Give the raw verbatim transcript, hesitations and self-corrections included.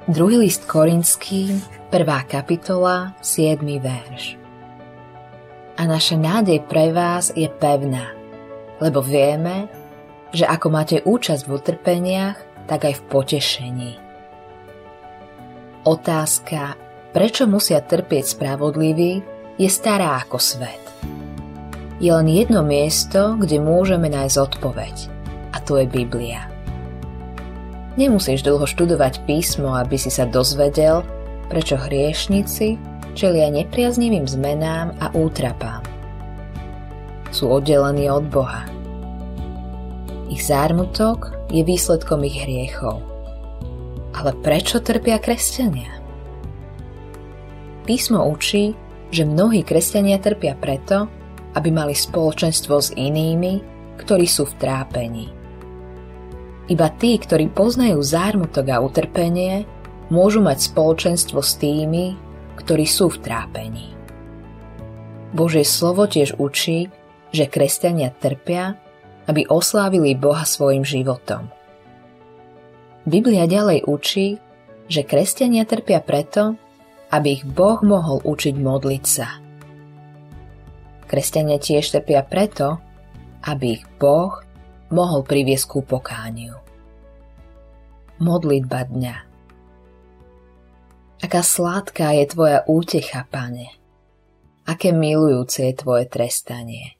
Druhý list Korinským, prvá kapitola, siedmy verš. A naša nádej pre vás je pevná, lebo vieme, že ako máte účasť v utrpeniach, tak aj v potešení. Otázka, prečo musia trpieť spravodliví, je stará ako svet. Je len jedno miesto, kde môžeme nájsť odpoveď, a to je Biblia. Nemusíš dlho študovať písmo, aby si sa dozvedel, prečo hriešnici čelia nepriaznivým zmenám a útrapám. Sú oddelení od Boha. Ich zármutok je výsledkom ich hriechov. Ale prečo trpia kresťania? Písmo učí, že mnohí kresťania trpia preto, aby mali spoločenstvo s inými, ktorí sú v trápení. Iba tí, ktorí poznajú zármutok a utrpenie, môžu mať spoločenstvo s tými, ktorí sú v trápení. Božie slovo tiež učí, že kresťania trpia, aby oslávili Boha svojim životom. Biblia ďalej učí, že kresťania trpia preto, aby ich Boh mohol učiť modliť sa. Kresťania tiež trpia preto, aby ich Boh mohol priviesť ku pokániu. Modlitba dňa. Aká sladká je tvoja útecha, Pane. Aké milujúce je tvoje trestanie.